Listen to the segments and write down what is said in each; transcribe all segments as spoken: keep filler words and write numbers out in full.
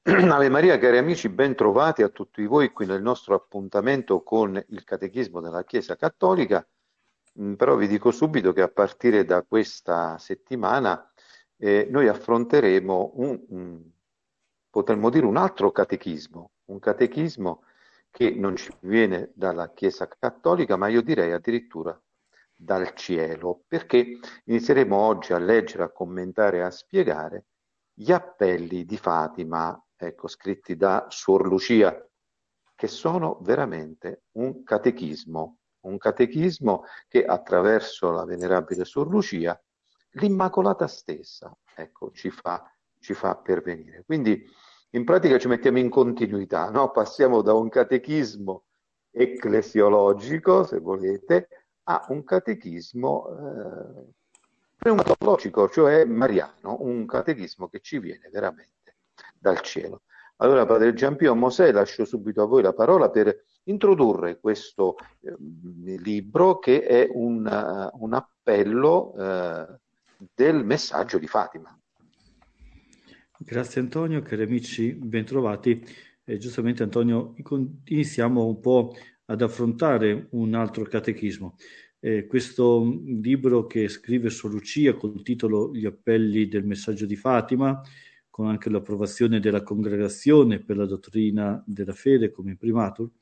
Ave Maria, cari amici, ben trovati a tutti voi qui nel nostro appuntamento con il Catechismo della Chiesa Cattolica. Mm, Però vi dico subito che a partire da questa settimana eh, noi affronteremo un, un- potremmo dire un altro catechismo, un catechismo che non ci viene dalla Chiesa Cattolica, ma io direi addirittura dal cielo, perché inizieremo oggi a leggere, a commentare e a spiegare gli appelli di Fatima, ecco, scritti da Suor Lucia, che sono veramente un catechismo, un catechismo che attraverso la venerabile Suor Lucia, l'Immacolata stessa, ecco, ci fa, ci fa pervenire. Quindi in pratica ci mettiamo in continuità, no? Passiamo da un catechismo ecclesiologico, se volete, a un catechismo eh, pneumatologico, cioè mariano, un catechismo che ci viene veramente dal cielo. Allora, Padre Giampio Mosè, lascio subito a voi la parola per introdurre questo eh, libro che è un, uh, un appello uh, del messaggio di Fatima. Grazie Antonio, cari amici, bentrovati. Eh, giustamente Antonio, iniziamo un po' ad affrontare un altro catechismo. Eh, questo libro che scrive Suor Lucia col titolo Gli appelli del messaggio di Fatima, con anche l'approvazione della Congregazione per la dottrina della fede come imprimatur,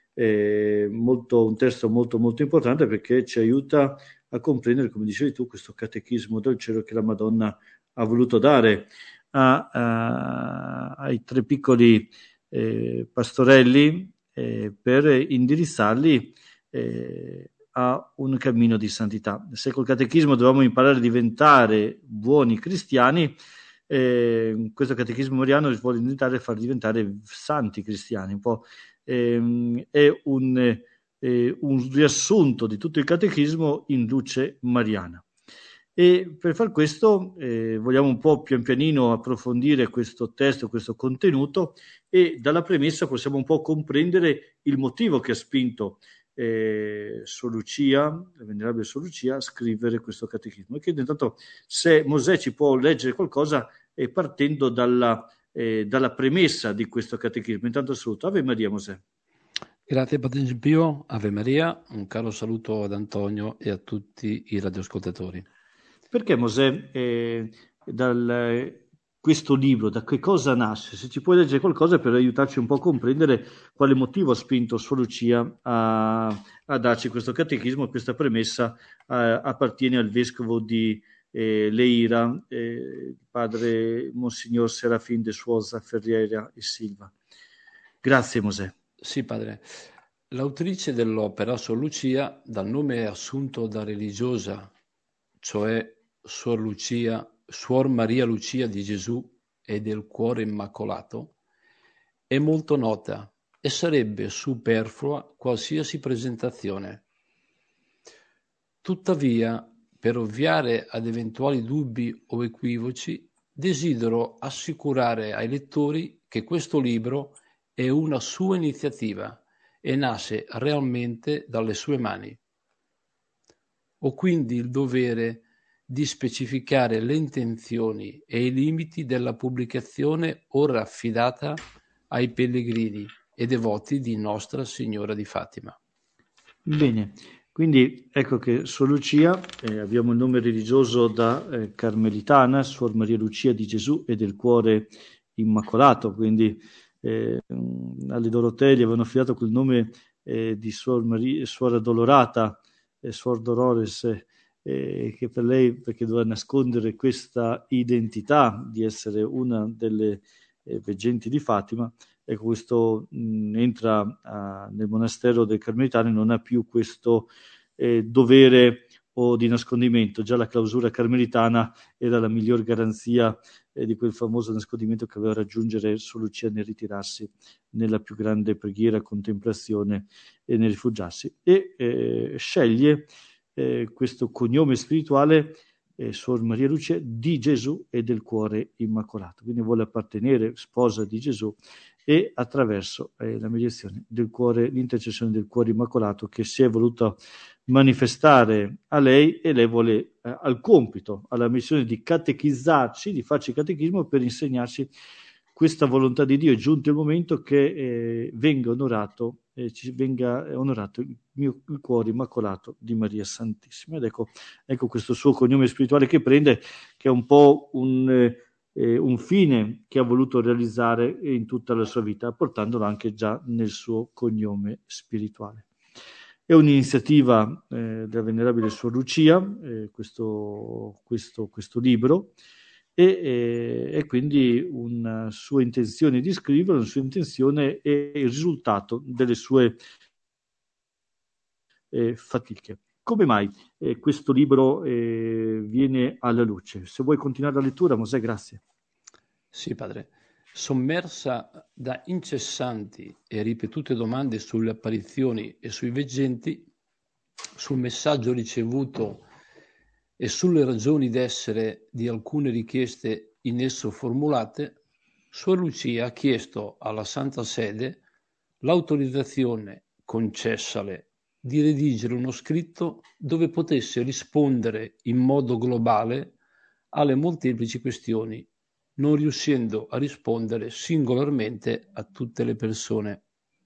è molto, un testo molto molto importante perché ci aiuta a comprendere, come dicevi tu, questo catechismo del cielo che la Madonna ha voluto dare a, a, ai tre piccoli eh, pastorelli eh, per indirizzarli eh, a un cammino di santità. Se col catechismo dovevamo imparare a diventare buoni cristiani, eh, questo catechismo mariano vuole diventare e far diventare santi cristiani. Un po' ehm, è un, eh, un riassunto di tutto il catechismo in luce mariana. E per far questo eh, vogliamo un po' pian pianino approfondire questo testo, questo contenuto, e dalla premessa possiamo un po' comprendere il motivo che ha spinto eh, Suor Lucia, la venerabile Suor Lucia, a scrivere questo catechismo. E chiedo intanto se Mosè ci può leggere qualcosa eh, partendo dalla, eh, dalla premessa di questo catechismo. Intanto saluto. Ave Maria, Mosè. Grazie Padre Pio, Ave Maria, un caro saluto ad Antonio e a tutti i radioascoltatori. Perché Mosè, eh, dal, questo libro, da che cosa nasce? Se ci puoi leggere qualcosa per aiutarci un po' a comprendere quale motivo ha spinto Suor Lucia a, a darci questo catechismo, questa premessa eh, appartiene al vescovo di eh, Leira, eh, padre Monsignor Serafin de Suosa, Ferriera e Silva. Grazie Mosè. Sì, padre. L'autrice dell'opera, Suor Lucia, dal nome assunto da religiosa, cioè Suor Lucia, Suor Maria Lucia di Gesù e del Cuore Immacolato, è molto nota e sarebbe superflua qualsiasi presentazione. Tuttavia, per ovviare ad eventuali dubbi o equivoci, desidero assicurare ai lettori che questo libro è una sua iniziativa e nasce realmente dalle sue mani. Ho quindi il dovere di specificare le intenzioni e i limiti della pubblicazione ora affidata ai pellegrini e devoti di Nostra Signora di Fatima. Bene, quindi ecco che Suor Lucia, eh, abbiamo il nome religioso da eh, Carmelitana, Suor Maria Lucia di Gesù e del Cuore Immacolato, quindi eh, alle Dorotee gli avevano affidato quel nome eh, di Suor, Maria, Suor Addolorata, eh, Suor Dolores, eh, che per lei, perché doveva nascondere questa identità di essere una delle eh, veggenti di Fatima, ecco, questo mh, entra uh, nel monastero dei Carmelitani, non ha più questo eh, dovere o di nascondimento. Già la clausura carmelitana era la miglior garanzia eh, di quel famoso nascondimento che aveva raggiungere Suor Lucia nel ritirarsi nella più grande preghiera, contemplazione e nel rifugiarsi. E eh, sceglie eh, questo cognome spirituale eh, Suor Maria Lucia di Gesù e del Cuore Immacolato. Quindi vuole appartenere, sposa di Gesù, e attraverso eh, la mediazione del cuore, l'intercessione del Cuore Immacolato che si è voluta manifestare a lei, e lei vuole eh, al compito, alla missione di catechizzarci, di farci catechismo per insegnarci questa volontà di Dio è giunto il momento che eh, venga onorato, eh, ci venga onorato il mio il cuore immacolato di Maria Santissima. Ed ecco, ecco questo suo cognome spirituale che prende, che è un po' un, eh, un fine che ha voluto realizzare in tutta la sua vita, portandolo anche già nel suo cognome spirituale. È un'iniziativa eh, della Venerabile Suor Lucia, eh, questo, questo, questo libro, e, e, e quindi una sua intenzione di scriverlo, una sua intenzione è il risultato delle sue eh, fatiche. Come mai eh, questo libro eh, viene alla luce? Se vuoi continuare la lettura, Mosè, grazie. Sì, padre. Sommersa da incessanti e ripetute domande sulle apparizioni e sui veggenti, sul messaggio ricevuto e sulle ragioni d'essere di alcune richieste in esso formulate, Suor Lucia ha chiesto alla Santa Sede l'autorizzazione concessale di redigere uno scritto dove potesse rispondere in modo globale alle molteplici questioni, non riuscendo a rispondere singolarmente a tutte le persone.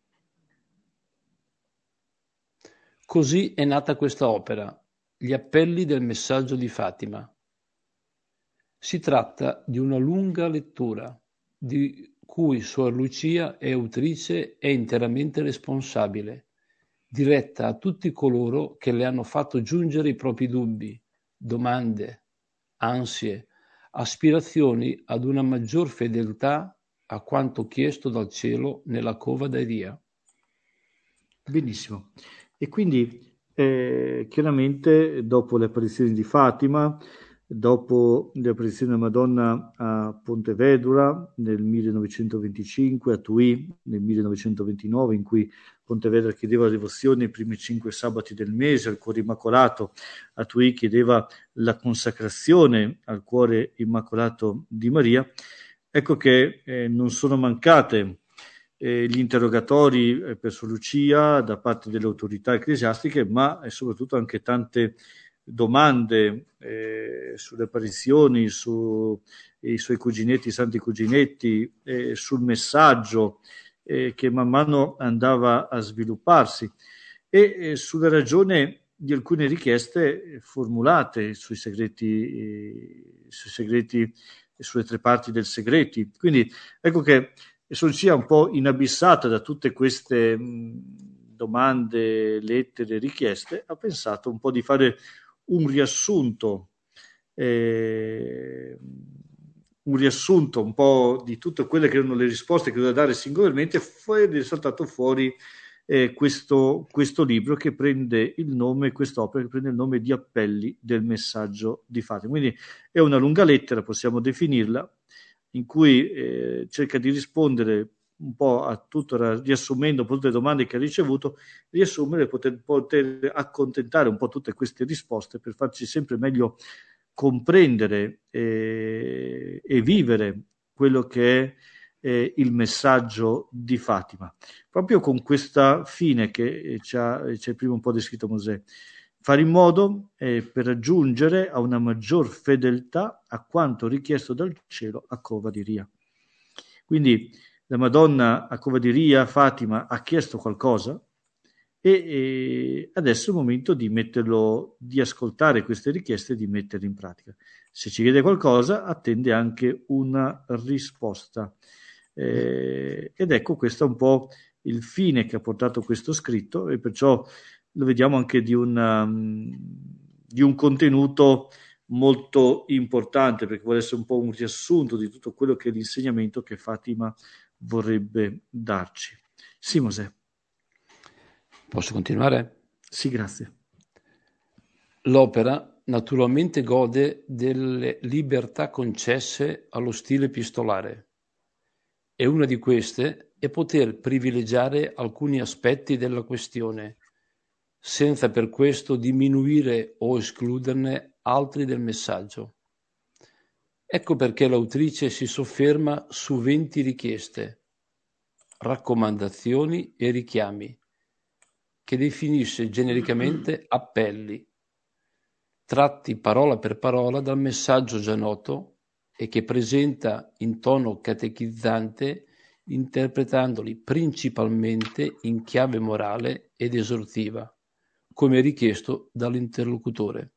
Così è nata questa opera, Gli appelli del messaggio di Fatima. Si tratta di una lunga lettura, di cui Suor Lucia è autrice e interamente responsabile, diretta a tutti coloro che le hanno fatto giungere i propri dubbi, domande, ansie, aspirazioni ad una maggior fedeltà a quanto chiesto dal cielo nella cova d'Eria. Benissimo. E quindi eh, chiaramente dopo le apparizioni di Fatima, dopo le apparizioni della Madonna a Pontevedra nel millenovecentoventicinque, a Tui nel millenovecentoventinove, in cui Pontevedra chiedeva la devozione i primi cinque sabati del mese al cuore immacolato, a Tui chiedeva la consacrazione al cuore immacolato di Maria, ecco che eh, non sono mancate eh, gli interrogatori eh, per Suor Lucia da parte delle autorità ecclesiastiche, ma eh, soprattutto anche tante domande eh, sulle apparizioni, sui suoi cuginetti, i santi cuginetti, eh, sul messaggio eh, che man mano andava a svilupparsi e eh, sulla ragione di alcune richieste formulate sui segreti, eh, sui segreti, sulle tre parti del segreti. Quindi ecco che Suor Lucia, un po' inabissata da tutte queste mh, domande, lettere, richieste, ha pensato un po' di fare un riassunto, eh, un riassunto un po' di tutte quelle che erano le risposte che doveva dare singolarmente. Poi è saltato fuori eh, questo, questo libro che prende il nome, quest'opera che prende il nome di Appelli del messaggio di Fatima. Quindi è una lunga lettera, possiamo definirla, in cui eh, cerca di rispondere un po' a tutto, riassumendo un po' tutte le domande che ha ricevuto, riassumere e poter, poter accontentare un po' tutte queste risposte per farci sempre meglio comprendere eh, e vivere quello che è eh, il messaggio di Fatima. Proprio con questa fine che ci ha, ci ha prima un po' descritto Mosè, fare in modo eh, per raggiungere a una maggior fedeltà a quanto richiesto dal cielo a Cova di Ria. Quindi la Madonna a Cova di Ria, Fatima, ha chiesto qualcosa e, e adesso è il momento di metterlo, di ascoltare queste richieste e di metterle in pratica. Se ci chiede qualcosa, attende anche una risposta. Eh, ed ecco, questo è un po' il fine che ha portato questo scritto, e perciò lo vediamo anche di, una, di un contenuto molto importante, perché vuole essere un po' un riassunto di tutto quello che è l'insegnamento che Fatima vorrebbe darci. Sì, Mosè. Posso continuare? Sì, grazie. L'opera naturalmente gode delle libertà concesse allo stile epistolare, e una di queste è poter privilegiare alcuni aspetti della questione, senza per questo diminuire o escluderne altri del messaggio. Ecco perché l'autrice si sofferma su venti richieste, raccomandazioni e richiami, che definisce genericamente appelli, tratti parola per parola dal messaggio già noto e che presenta in tono catechizzante, interpretandoli principalmente in chiave morale ed esortiva, come richiesto dall'interlocutore.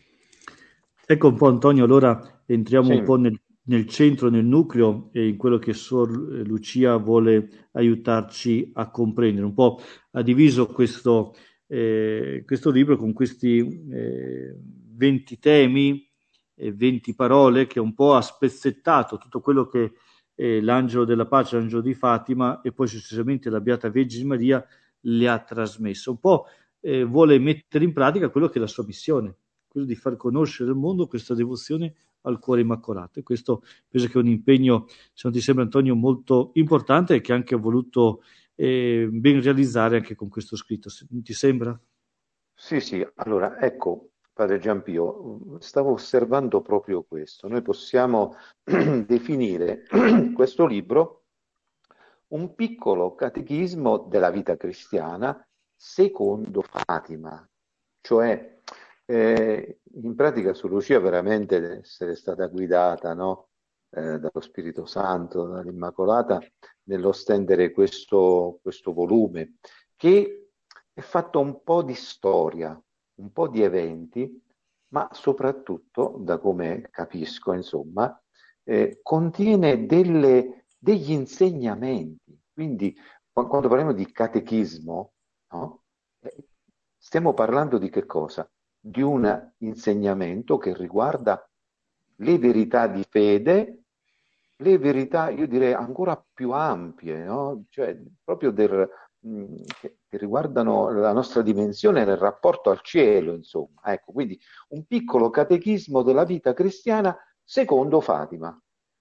Ecco un po', Antonio, allora entriamo Sì. un po' nel, nel centro, nel nucleo e in quello che Sor Lucia vuole aiutarci a comprendere. Un po' ha diviso questo, eh, questo libro con questi eh, venti temi e venti parole che un po' ha spezzettato tutto quello che eh, l'angelo della pace, l'angelo di Fatima e poi successivamente la Beata Vergine Maria le ha trasmesso. Un po' eh, vuole mettere in pratica quello che è la sua missione, quello di far conoscere al mondo questa devozione al cuore immacolato. E questo penso che è un impegno, se non ti sembra, Antonio, molto importante e che anche ha voluto eh, ben realizzare anche con questo scritto. Non ti sembra? Sì, sì, allora ecco, padre Giampio, stavo osservando proprio questo. Noi possiamo definire questo libro un piccolo catechismo della vita cristiana secondo Fatima, cioè eh, in pratica Sor Lucia veramente deve essere stata guidata, no? eh, dallo Spirito Santo, dall'Immacolata, nello stendere questo, questo volume, che è fatto un po' di storia, un po' di eventi, ma soprattutto, da come capisco, insomma, eh, contiene delle, degli insegnamenti. Quindi, qu- quando parliamo di catechismo, no? Eh, stiamo parlando di che cosa? Di un insegnamento che riguarda le verità di fede, le verità, io direi, ancora più ampie, no? Cioè, proprio del, mh, che, che riguardano la nostra dimensione nel rapporto al cielo, insomma. Ecco, quindi un piccolo catechismo della vita cristiana secondo Fatima.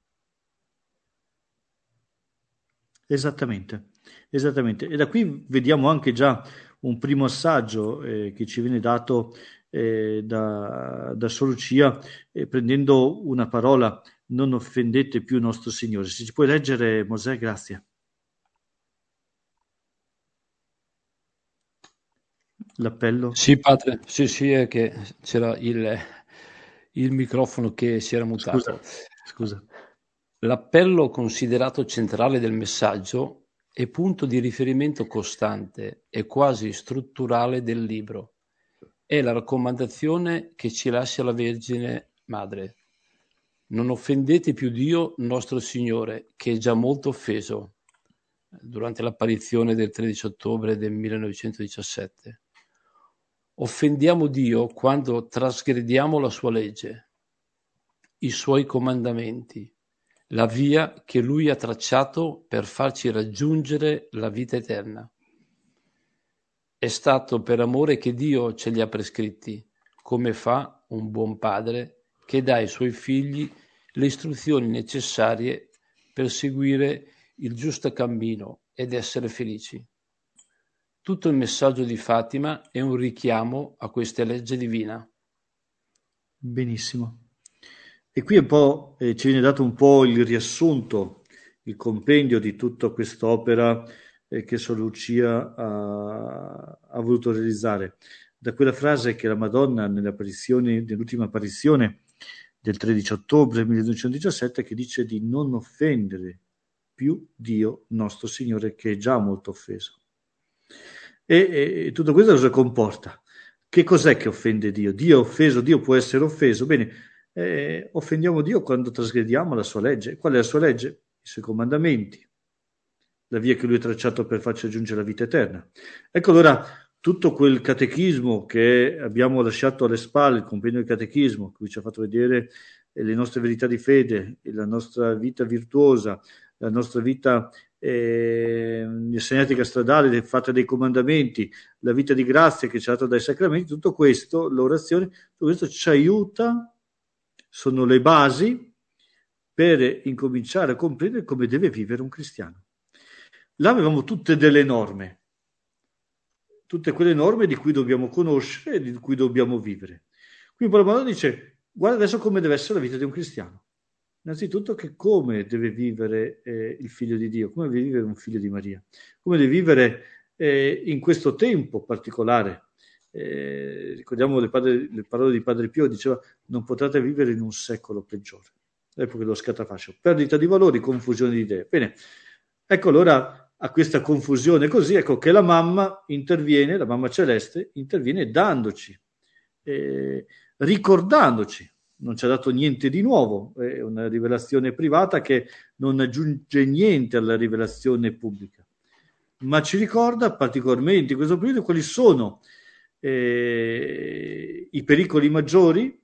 Esattamente, esattamente. E da qui vediamo anche già un primo assaggio eh, che ci viene dato eh, da, da Sor Lucia, eh, prendendo una parola: non offendete più nostro Signore. Se ci puoi leggere, Mosè, grazie. L'appello. Sì, padre, sì, sì, è che c'era il, il microfono che si era Scusa, mutato. scusa. L'appello considerato centrale del messaggio è punto di riferimento costante e quasi strutturale del libro. È la raccomandazione che ci lascia la Vergine Madre. Non offendete più Dio nostro Signore, che è già molto offeso, durante l'apparizione del tredici ottobre del millenovecentodiciassette. Offendiamo Dio quando trasgrediamo la sua legge, i suoi comandamenti, la via che Lui ha tracciato per farci raggiungere la vita eterna. È stato per amore che Dio ce li ha prescritti, come fa un buon padre che dà ai suoi figli le istruzioni necessarie per seguire il giusto cammino ed essere felici. Tutto il messaggio di Fatima è un richiamo a questa legge divina. Benissimo. E qui un po' eh, ci viene dato un po' il riassunto, il compendio di tutta quest'opera eh, che Sor Lucia ha, ha voluto realizzare. Da quella frase che la Madonna nell'ultima apparizione del tredici ottobre milleduecentodiciassette, che dice di non offendere più Dio nostro Signore, che è già molto offeso. E, e tutto questo cosa comporta? Che cos'è che offende Dio? Dio è offeso, Dio può essere offeso. Bene, eh, offendiamo Dio quando trasgrediamo la sua legge. Qual è la sua legge? I suoi comandamenti, la via che lui ha tracciato per farci raggiungere la vita eterna. Ecco allora tutto quel catechismo che abbiamo lasciato alle spalle, il compendio del catechismo, che ci ha fatto vedere le nostre verità di fede, la nostra vita virtuosa, la nostra vita eh, segnatica stradale fatta dai comandamenti, la vita di grazia che ci ha dato dai sacramenti, tutto questo, l'orazione, tutto questo ci aiuta, sono le basi per incominciare a comprendere come deve vivere un cristiano. Là avevamo tutte delle norme, tutte quelle norme di cui dobbiamo conoscere e di cui dobbiamo vivere. Quindi Paolo Madonna dice: guarda adesso come deve essere la vita di un cristiano. Innanzitutto che come deve vivere eh, il figlio di Dio, come deve vivere un figlio di Maria, come deve vivere eh, in questo tempo particolare. Eh, ricordiamo le, padre, le parole di Padre Pio, diceva: non potrete vivere in un secolo peggiore. l'epoca dello scatafascio, perdita di valori, confusione di idee. Bene, ecco allora a questa confusione così, ecco che la mamma interviene, la mamma celeste interviene dandoci, eh, ricordandoci, non ci ha dato niente di nuovo, è una rivelazione privata che non aggiunge niente alla rivelazione pubblica, ma ci ricorda particolarmente in questo periodo quali sono eh, i pericoli maggiori,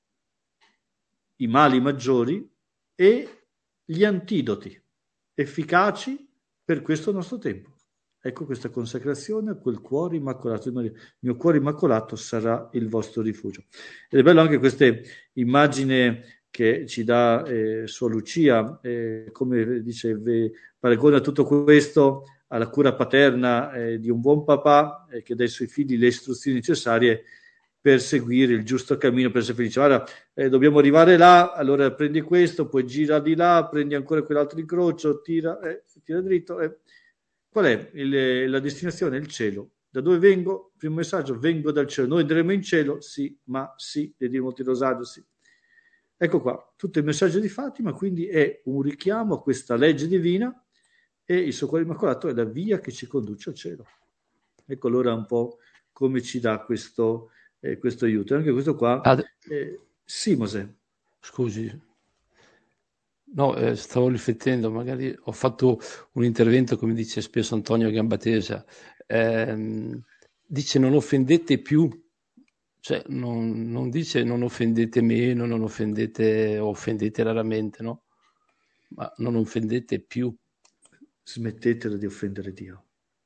i mali maggiori e gli antidoti efficaci per questo nostro tempo. Ecco questa consacrazione a quel cuore immacolato di Maria. Il mio cuore immacolato sarà il vostro rifugio. Ed è bello anche questa immagine che ci dà eh, Suor Lucia, eh, come dice, paragona tutto questo alla cura paterna eh, di un buon papà eh, che dà ai suoi figli le istruzioni necessarie per seguire il giusto cammino, per essere felice. Allora, eh, dobbiamo arrivare là, allora prendi questo, poi gira di là, prendi ancora quell'altro incrocio, tira, eh, tira dritto. Eh. Qual è il, la destinazione? Il cielo. Da dove vengo? Primo messaggio, vengo dal cielo. Noi andremo in cielo? Sì, ma sì, le dire molti rosario, sì. Ecco qua, tutto il messaggio di Fatima, quindi è un richiamo a questa legge divina e il suo cuore immacolato è la via che ci conduce al cielo. Ecco allora un po' come ci dà questo, eh, questo aiuto. Anche questo qua, eh, sì, Mosè. Scusi, no, eh, stavo riflettendo, magari ho fatto un intervento, come dice spesso Antonio Gambatesa, ehm, dice non offendete più, cioè non, non dice non offendete meno, non offendete, offendete raramente, no? Ma non offendete più. Smettetela di offendere Dio.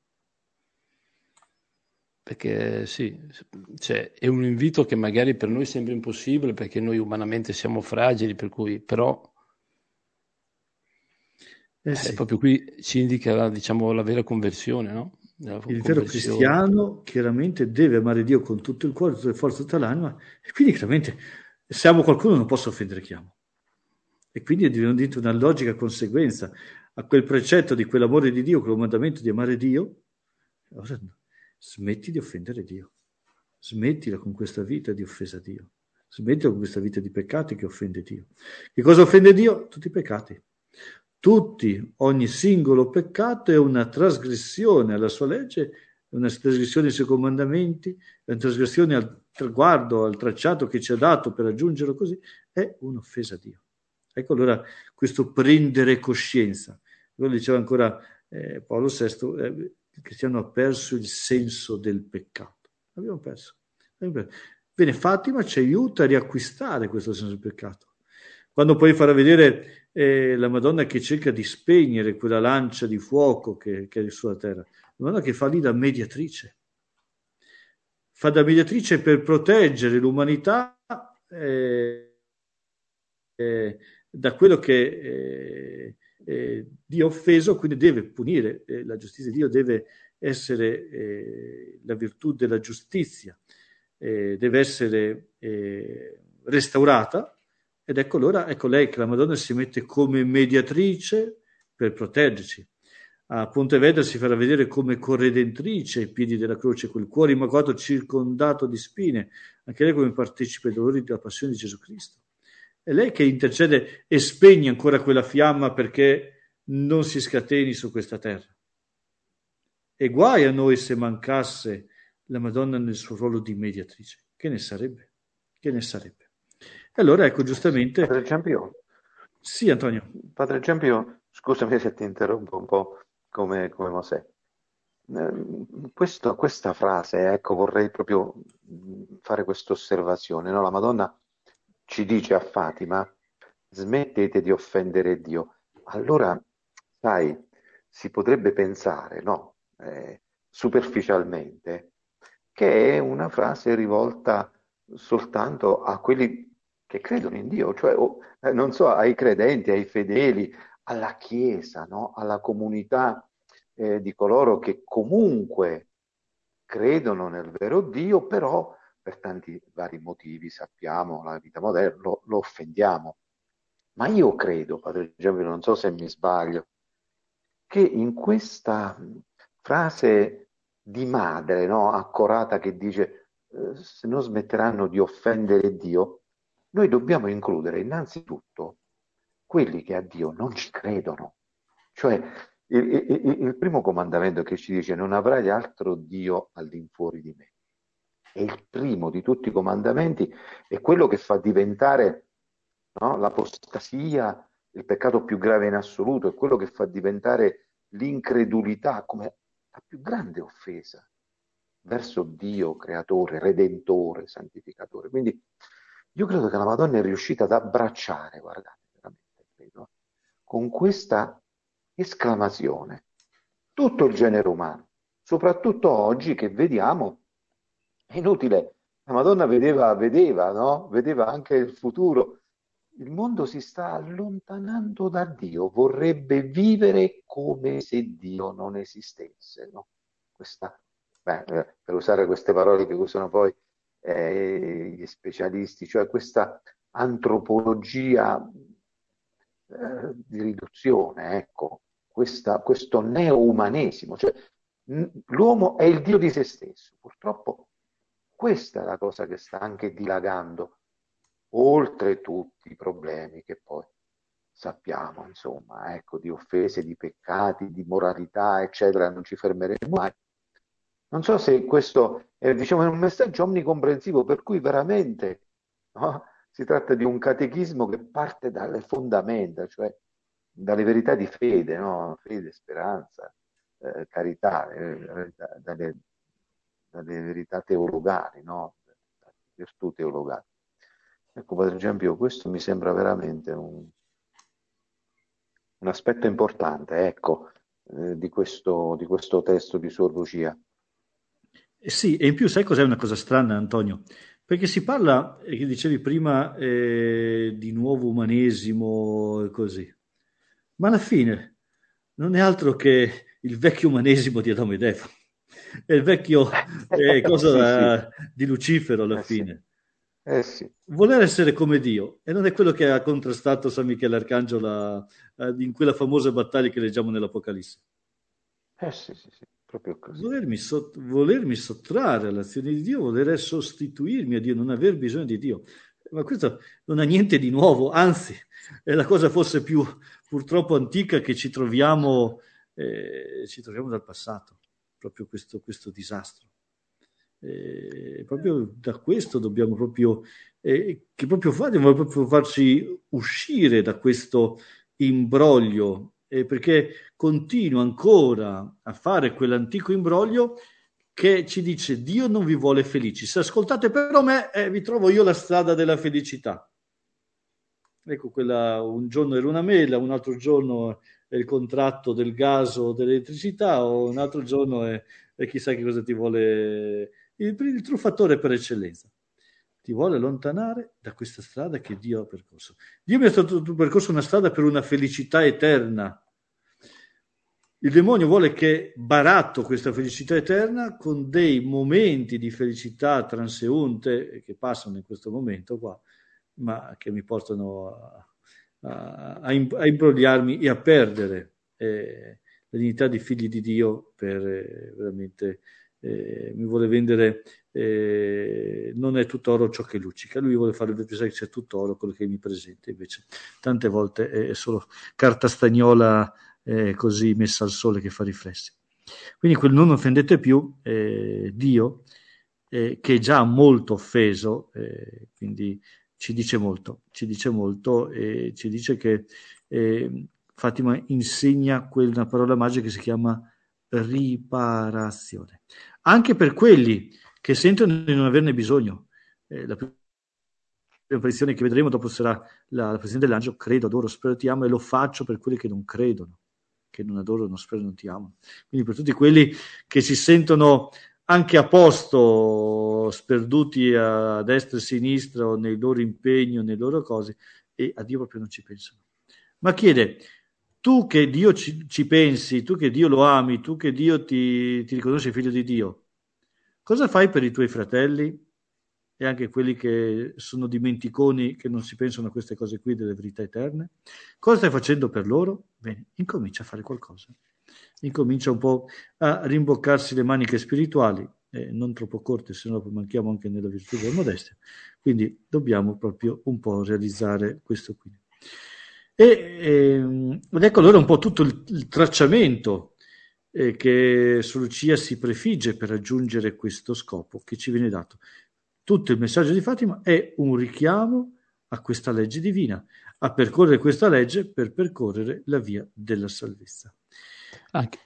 Perché sì, cioè, è un invito che magari per noi sembra impossibile, perché noi umanamente siamo fragili, per cui però eh sì. eh, proprio qui ci indica la, diciamo, la vera conversione, no? La Il vero cristiano chiaramente deve amare Dio con tutto il cuore, tutte le forze, tutta l'anima, e quindi chiaramente se amo qualcuno non posso offendere chi amo. E quindi è diventato una logica conseguenza a quel precetto di quell'amore di Dio, quel comandamento di amare Dio. Allora, smetti di offendere Dio, smettila con questa vita di offesa a Dio, smettila con questa vita di peccati che offende Dio. Che cosa offende Dio? Tutti i peccati. Tutti, ogni singolo peccato è una trasgressione alla sua legge, è una trasgressione ai suoi comandamenti, è una trasgressione al traguardo, al tracciato che ci ha dato per raggiungerlo così, è un'offesa a Dio. Ecco allora questo prendere coscienza. Lo diceva ancora eh, Paolo sesto, eh, il cristiano ha perso il senso del peccato. L'abbiamo perso. L'abbiamo perso. Bene, Fatima ci aiuta a riacquistare questo senso del peccato. Quando poi farà vedere eh, la Madonna che cerca di spegnere quella lancia di fuoco che, che è sulla terra, la Madonna che fa lì da mediatrice. Fa da mediatrice per proteggere l'umanità eh, eh, da quello che eh, eh, Dio ha offeso, quindi deve punire. Eh, la giustizia di Dio deve essere eh, la virtù della giustizia, eh, deve essere eh, restaurata. Ed ecco allora, ecco lei che la Madonna si mette come mediatrice per proteggerci. A Pontevedra si farà vedere come corredentrice ai piedi della croce, quel cuore immacolato circondato di spine, anche lei come partecipe ai dolori della passione di Gesù Cristo. È lei che intercede e spegne ancora quella fiamma perché non si scateni su questa terra. E guai a noi se mancasse la Madonna nel suo ruolo di mediatrice. Che ne sarebbe? Che ne sarebbe? E allora ecco giustamente... Padre Giampio. Sì, Antonio. Padre Giampio, scusami se ti interrompo un po' come, come Mosè. Questo, questa frase, ecco, vorrei proprio fare questa osservazione, no? La Madonna ci dice a Fatima, smettete di offendere Dio. Allora, sai, si potrebbe pensare, no, eh, superficialmente, che è una frase rivolta soltanto a quelli che credono in Dio, cioè, oh, eh, non so, ai credenti, ai fedeli, alla Chiesa, no? Alla comunità eh, di coloro che comunque credono nel vero Dio, però per tanti vari motivi, sappiamo, la vita moderna, lo, lo offendiamo. Ma io credo, Padre Giampio, non so se mi sbaglio, che in questa frase di madre, no, accorata, che dice eh, se non smetteranno di offendere Dio, noi dobbiamo includere innanzitutto quelli che a Dio non ci credono. Cioè, il, il, il primo comandamento che ci dice non avrai altro Dio all'infuori di me. È il primo di tutti i comandamenti, è quello che fa diventare, no, l'apostasia il peccato più grave in assoluto, è quello che fa diventare l'incredulità come la più grande offesa verso Dio, creatore, redentore, santificatore. Quindi io credo che la Madonna è riuscita ad abbracciare, guardate, veramente credo, con questa esclamazione tutto il genere umano, soprattutto oggi che vediamo, è inutile, la Madonna vedeva, vedeva, no? Vedeva anche il futuro. Il mondo si sta allontanando da Dio, vorrebbe vivere come se Dio non esistesse, no? Questa, beh, per usare queste parole che usano poi eh, gli specialisti, cioè questa antropologia eh, di riduzione, ecco, questa, questo neo-umanesimo, cioè mh, l'uomo è il Dio di se stesso. Purtroppo questa è la cosa che sta anche dilagando, oltre tutti i problemi che poi sappiamo, insomma, ecco, di offese, di peccati, di moralità, eccetera, non ci fermeremo mai. Non so se questo è, diciamo, un messaggio omnicomprensivo, per cui veramente, no? Si tratta di un catechismo che parte dalle fondamenta, cioè dalle verità di fede, no? Fede, speranza, eh, carità, eh, dalle, dalle verità teologali, no? Virtù teologali. Ecco, Padre Giampio, questo mi sembra veramente un, un aspetto importante, ecco, eh, di questo, di questo testo di Suor Lucia. Eh sì, e in più sai cos'è una cosa strana, Antonio? Perché si parla, eh, che dicevi prima, eh, di nuovo umanesimo e così, ma alla fine non è altro che il vecchio umanesimo di Adamo ed Eva, è il vecchio eh, cosa Sì, sì. da- di Lucifero alla Eh sì, fine. eh sì, Voler essere come Dio, e non è quello che ha contrastato San Michele Arcangelo la- eh, in quella famosa battaglia che leggiamo nell'Apocalisse. eh sì, sì, sì, proprio così. Volermi, sott- volermi sottrarre all'azione di Dio, voler sostituirmi a Dio, non aver bisogno di Dio. Ma questo non ha niente di nuovo, anzi, è la cosa forse più purtroppo antica che ci troviamo, eh, ci troviamo dal passato, proprio questo, questo disastro. Eh, proprio da questo dobbiamo proprio, eh, che proprio fare, dobbiamo proprio farci uscire da questo imbroglio, eh, perché continua ancora a fare quell'antico imbroglio che ci dice Dio non vi vuole felici. Se ascoltate però me, eh, vi trovo io la strada della felicità. Ecco, quella, un giorno era una mela, un altro giorno è il contratto del gas o dell'elettricità, o un altro giorno è, è chissà che cosa ti vuole, il, il truffatore per eccellenza. Ti vuole allontanare da questa strada che Dio ha percorso. Dio mi ha stato percorso una strada per una felicità eterna. Il demonio vuole che baratto questa felicità eterna con dei momenti di felicità transeunte che passano in questo momento qua, ma che mi portano a, a, a imbrogliarmi e a perdere eh, la dignità di figli di Dio per eh, veramente eh, mi vuole vendere eh, non è tutto oro ciò che luccica, lui vuole farmi pensare che c'è tutto oro quello che mi presenta, invece tante volte è solo carta stagnola eh, così messa al sole che fa riflessi. Quindi quel non offendete più eh, Dio eh, che è già molto offeso, eh, quindi ci dice molto, ci dice molto e ci dice che eh, Fatima insegna quella parola magica che si chiama riparazione. Anche per quelli che sentono di non averne bisogno. Eh, la prima apparizione che vedremo dopo sarà la, la presentazione dell'angelo, credo, adoro, spero, ti amo, e lo faccio per quelli che non credono, che non adorano, spero, non ti amano. Quindi per tutti quelli che si sentono anche a posto, sperduti a destra e a sinistra o nei loro impegni o nelle loro cose, e a Dio proprio non ci pensano. Ma chiede, tu che Dio ci, ci pensi, tu che Dio lo ami, tu che Dio ti, ti riconosci figlio di Dio, cosa fai per i tuoi fratelli e anche quelli che sono dimenticoni, che non si pensano a queste cose qui delle verità eterne? Cosa stai facendo per loro? Bene, incomincia a fare qualcosa. Incomincia un po' a rimboccarsi le maniche spirituali, eh, non troppo corte, se no manchiamo anche nella virtù della modestia. Quindi dobbiamo proprio un po' realizzare questo qui. E, ed ecco allora un po' tutto il, il tracciamento eh, che Sor Lucia si prefigge per raggiungere questo scopo che ci viene dato. Tutto il messaggio di Fatima è un richiamo a questa legge divina, a percorrere questa legge per percorrere la via della salvezza. Anche...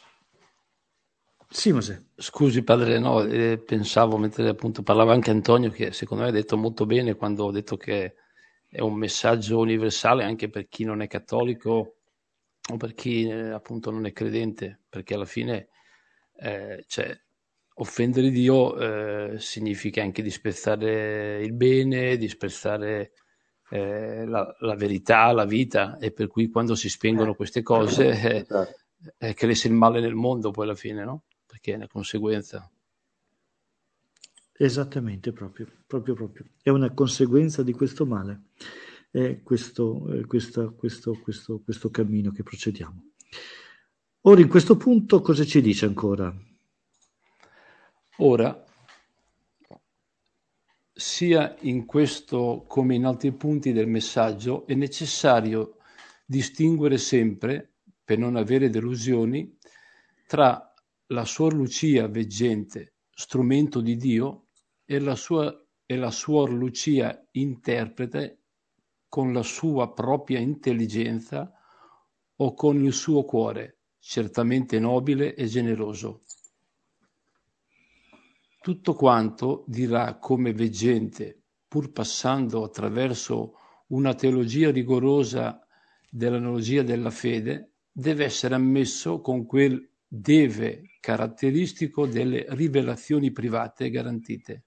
Sì, Mosè. Scusi padre, no, eh, pensavo mentre appunto parlava anche Antonio che secondo me ha detto molto bene quando ho detto che è un messaggio universale anche per chi non è cattolico o per chi eh, appunto non è credente, perché alla fine eh, cioè, offendere Dio eh, significa anche disprezzare il bene, disprezzare eh, la, la verità, la vita, e per cui quando si spengono queste cose eh, Esatto. eh, cresce il male nel mondo poi alla fine, no? Perché è una conseguenza. Esattamente, proprio, proprio, proprio. È una conseguenza di questo male, è questo, eh, questa, questo, questo, questo cammino che procediamo. Ora, in questo punto, cosa ci dice ancora? Ora, sia in questo come in altri punti del messaggio, è necessario distinguere sempre, per non avere delusioni, tra la Suor Lucia veggente, strumento di Dio, e la sua e la Suor Lucia interprete con la sua propria intelligenza o con il suo cuore, certamente nobile e generoso. Tutto quanto dirà come veggente, pur passando attraverso una teologia rigorosa dell'analogia della fede, deve essere ammesso con quel deve caratteristico delle rivelazioni private garantite.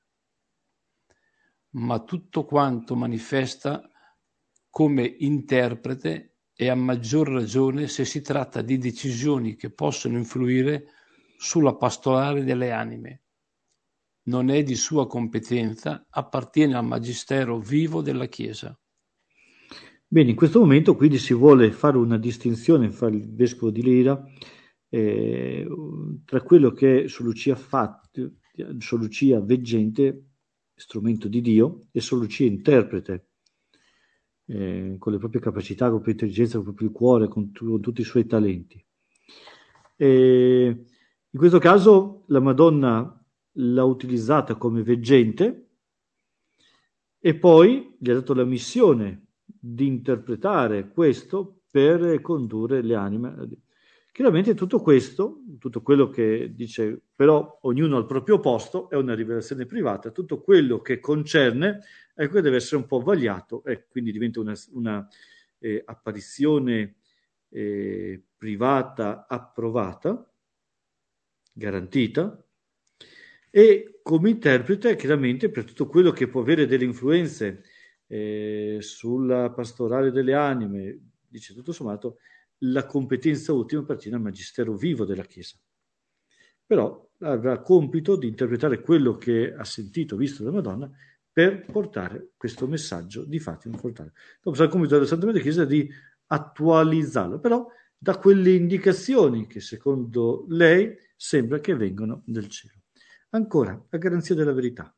Ma tutto quanto manifesta come interprete e a maggior ragione se si tratta di decisioni che possono influire sulla pastorale delle anime. Non è di sua competenza, appartiene al magistero vivo della Chiesa. Bene, in questo momento quindi si vuole fare una distinzione fra il vescovo di Lira eh, tra quello che è Sor Lucia, Fat, Sor Lucia veggente, strumento di Dio, e Sor Lucia interprete, eh, con le proprie capacità, con la propria intelligenza, con il proprio cuore, con, tu, con tutti i suoi talenti. E in questo caso la Madonna l'ha utilizzata come veggente e poi gli ha dato la missione di interpretare questo per condurre le anime. Chiaramente tutto questo, tutto quello che dice però ognuno al proprio posto, è una rivelazione privata, tutto quello che concerne ecco, deve essere un po' vagliato e quindi diventa una, una eh, apparizione eh, privata approvata, garantita, e come interprete chiaramente per tutto quello che può avere delle influenze eh, sulla pastorale delle anime, dice tutto sommato, la competenza ultima appartiene al magistero vivo della Chiesa. Però avrà compito di interpretare quello che ha sentito, visto dalla Madonna, per portare questo messaggio di Fatima. Portare. Dopo sarà il compito della Santa Madre Chiesa di attualizzarlo, però da quelle indicazioni che secondo lei sembra che vengono dal cielo. Ancora, a garanzia della verità.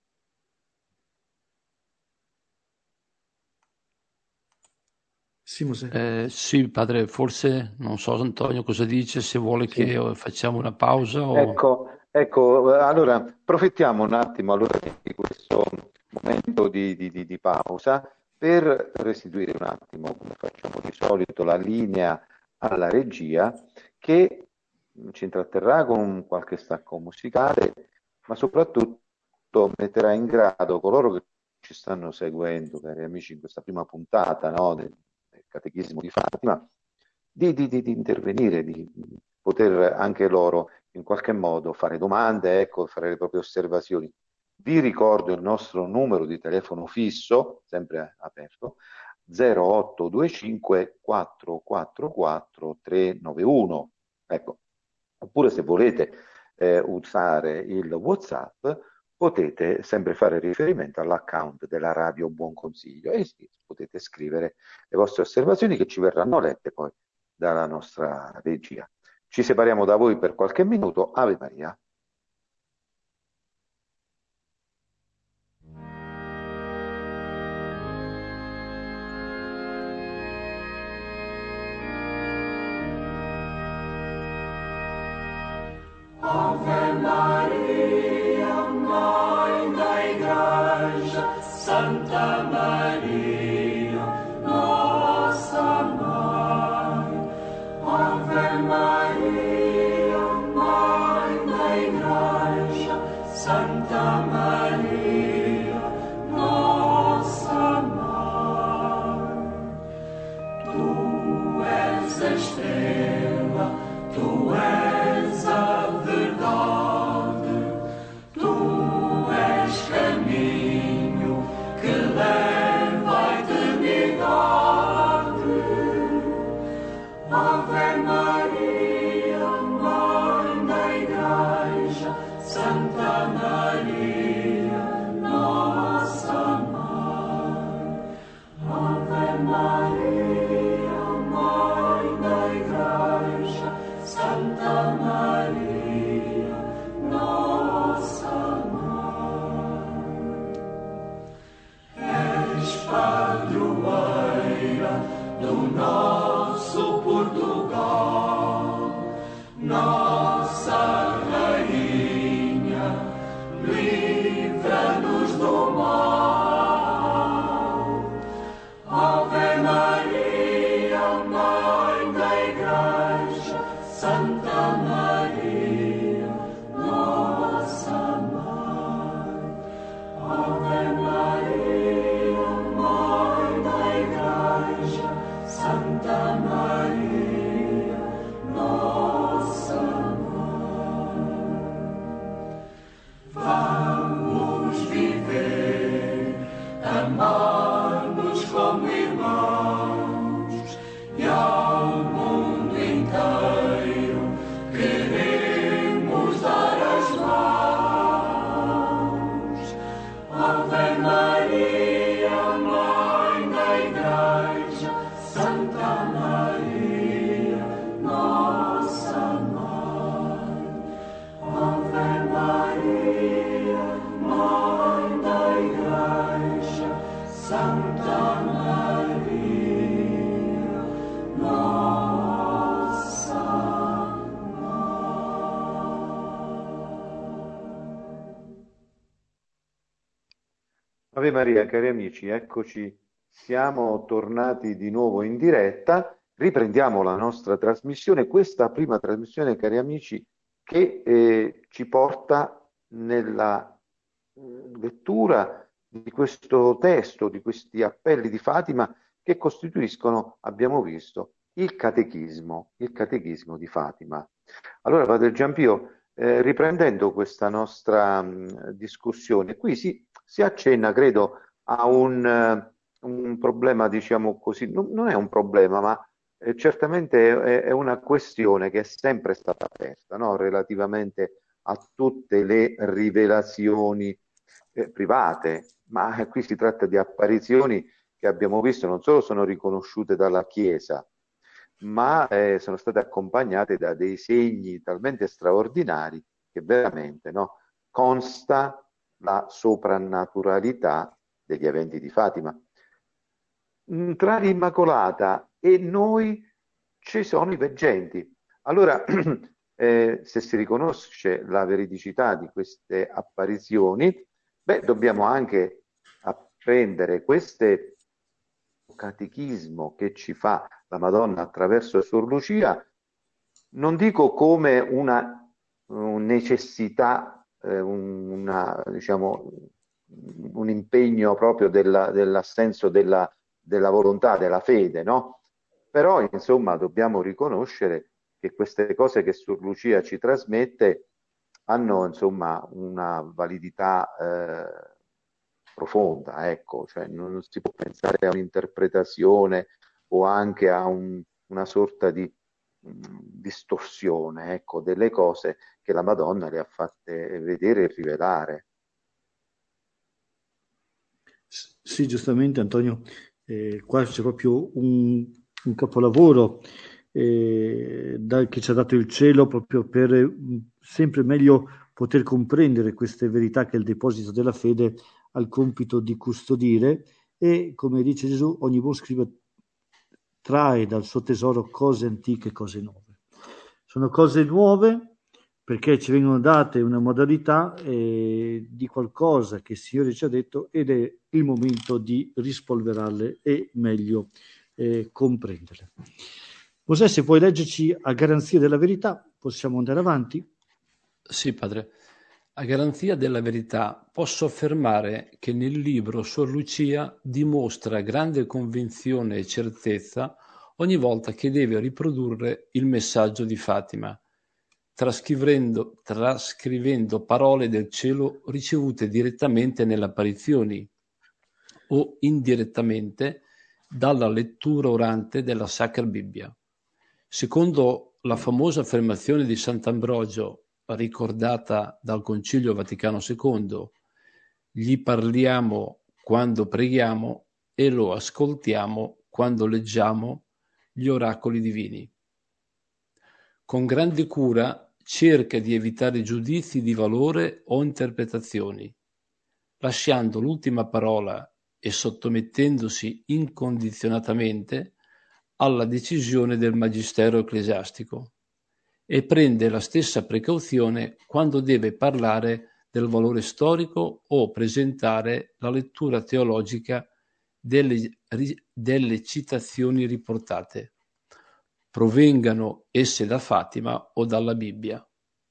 Sì, Mosè. Eh, sì, padre, forse non so Antonio cosa dice, se vuole Sì. che facciamo una pausa o... Ecco, ecco, allora approfittiamo un attimo allora di questo momento di, di- di- di pausa per restituire un attimo, come facciamo di solito, la linea alla regia che ci intratterrà con qualche stacco musicale, ma soprattutto metterà in grado coloro che ci stanno seguendo, cari amici, in questa prima puntata, no, del, del Catechismo di Fatima, di, di- di- di intervenire, di poter anche loro in qualche modo fare domande, ecco, fare le proprie osservazioni. Vi ricordo il nostro numero di telefono fisso, sempre aperto, zero otto due cinque quattro quattro quattro tre nove uno. Ecco, oppure se volete eh, usare il WhatsApp, potete sempre fare riferimento all'account della Radio Buon Consiglio e sì, potete scrivere le vostre osservazioni che ci verranno lette poi dalla nostra regia. Ci separiamo da voi per qualche minuto. Ave Maria. Ave Maria, Mãe da Igreja, Santa Maria, nossa Mãe. Ave Maria, Mãe da Igreja, Santa Maria, nossa Mãe. Tu és a estrela, tu és a verdade, tu és caminho que leva à eternidade. Ave Maria, Mãe da Igreja, Santa Maria, nossa Mãe. Ave Maria, Mãe da Igreja, Santa Maria, nossa Mãe. És padroeira do nosso Portugal, nossa Rainha, livra-nos do mal. Ave Maria, Mãe da Igreja, Santa Maria, nossa Mãe. Ave Maria, Mãe da Igreja, Santa Maria, nossa Mãe. Vamos viver, amar-nos como irmãos e ao mundo inteiro queremos dar as mãos. Ave Maria, Mãe da Igreja, Santa Maria, nossa Mãe. Ave Maria, Mãe da Igreja, Santa Maria, nossa Ave Maria, cari amici, eccoci, siamo tornati di nuovo in diretta, riprendiamo la nostra trasmissione, questa prima trasmissione, cari amici, che eh, ci porta nella eh, lettura di questo testo, di questi appelli di Fatima che costituiscono, abbiamo visto, il catechismo, il catechismo di Fatima. Allora, Padre Giampio, eh, riprendendo questa nostra mh, discussione, qui si, si accenna, credo, a un, uh, un problema, diciamo così, non, non è un problema, ma eh, certamente è, è una questione che è sempre stata aperta, no? Relativamente a tutte le rivelazioni eh, private, ma qui si tratta di apparizioni che abbiamo visto non solo sono riconosciute dalla Chiesa, ma eh, sono state accompagnate da dei segni talmente straordinari che veramente, no, consta la soprannaturalità degli eventi di Fatima. Tra l'Immacolata e noi ci sono i veggenti. Allora, eh, se si riconosce la veridicità di queste apparizioni, beh, dobbiamo anche apprendere questo catechismo che ci fa la Madonna attraverso Sor Lucia, non dico come una, una necessità, eh, una, diciamo, un impegno proprio della, dell'assenso della, della volontà, della fede, no? Però, insomma, dobbiamo riconoscere che queste cose che Sor Lucia ci trasmette hanno, insomma, una validità eh, profonda, ecco, cioè non si può pensare a un'interpretazione o anche a un, una sorta di mh, distorsione, ecco, delle cose che la Madonna le ha fatte vedere e rivelare. Sì, giustamente Antonio, eh, qua c'è proprio un, un capolavoro eh, da, che ci ha dato il cielo proprio per eh, sempre meglio poter comprendere queste verità che il deposito della fede ha il compito di custodire e, come dice Gesù, ogni buon scriba trae dal suo tesoro cose antiche e cose nuove. Sono cose nuove perché ci vengono date una modalità eh, di qualcosa che il Signore ci ha detto ed è il momento di rispolverarle e meglio eh, comprenderle. Mosè, se puoi leggerci a garanzia della verità, possiamo andare avanti? Sì, padre. A garanzia della verità posso affermare che nel libro Suor Lucia dimostra grande convinzione e certezza ogni volta che deve riprodurre il messaggio di Fatima, trascrivendo, trascrivendo parole del cielo ricevute direttamente nelle apparizioni o indirettamente dalla lettura orante della Sacra Bibbia. Secondo la famosa affermazione di Sant'Ambrogio, ricordata dal Concilio Vaticano secondo, gli parliamo quando preghiamo e lo ascoltiamo quando leggiamo gli oracoli divini. Con grande cura cerca di evitare giudizi di valore o interpretazioni, lasciando l'ultima parola e sottomettendosi incondizionatamente alla decisione del magistero ecclesiastico, e prende la stessa precauzione quando deve parlare del valore storico o presentare la lettura teologica delle, delle citazioni riportate, provengano esse da Fatima o dalla Bibbia,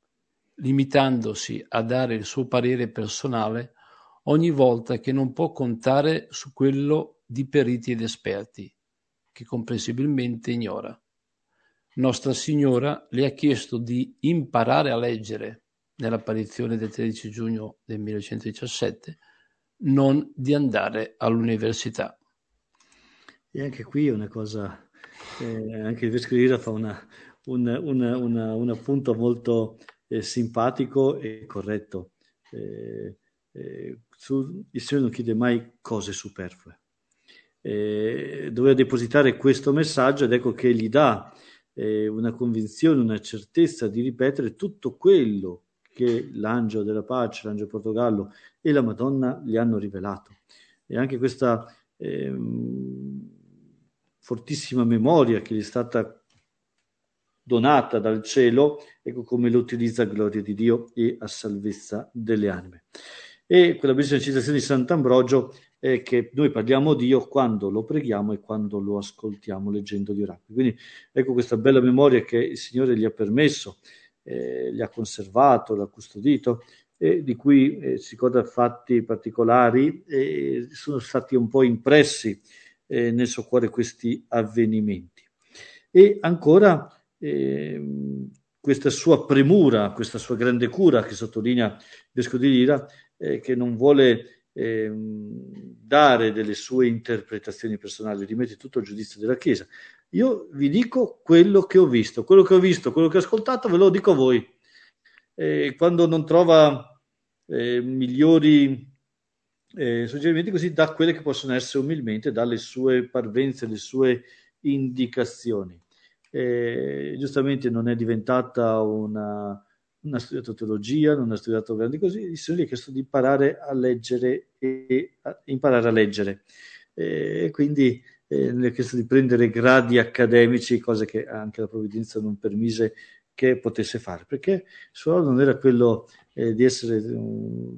limitandosi a dare il suo parere personale ogni volta che non può contare su quello di periti ed esperti, che comprensibilmente ignora. Nostra Signora le ha chiesto di imparare a leggere nell'apparizione del tredici giugno del millecenkodiciassette, non di andare all'università. E anche qui è una cosa, eh, anche il Vescovo di Lira fa una, un, una, una, un appunto molto eh, simpatico e corretto. Eh, eh, su, il Signore non chiede mai cose superflue. Eh, doveva depositare questo messaggio ed ecco che gli dà eh, una convinzione, una certezza di ripetere tutto quello che l'angelo della pace, l'angelo Portogallo e la Madonna gli hanno rivelato. E anche questa eh, fortissima memoria che gli è stata donata dal cielo, ecco come lo utilizza a gloria di Dio e a salvezza delle anime. E quella bellissima citazione di Sant'Ambrogio è che noi parliamo Dio quando lo preghiamo e quando lo ascoltiamo leggendo gli oracoli. Quindi ecco questa bella memoria che il Signore gli ha permesso, eh, gli ha conservato, l'ha custodito, e di cui eh, si ricorda fatti particolari e sono stati un po' impressi eh, nel suo cuore questi avvenimenti. E ancora eh, questa sua premura, questa sua grande cura che sottolinea il Vescovo di Lira, eh, che non vuole eh, dare delle sue interpretazioni personali, rimette tutto al giudizio della Chiesa. Io vi dico quello che ho visto, quello che ho visto, quello che ho ascoltato, ve lo dico a voi. Eh, quando non trova eh, migliori eh, suggerimenti, così dà quelle che possono essere umilmente, dalle sue parvenze, le sue indicazioni. Eh, giustamente non è diventata una, non ha studiato teologia, non ha studiato grandi cose, il Signore gli ha chiesto di imparare a leggere e a imparare a leggere. E eh, quindi eh, gli ha chiesto di prendere gradi accademici, cose che anche la provvidenza non permise che potesse fare, perché suo ruolo non era quello eh, di essere um,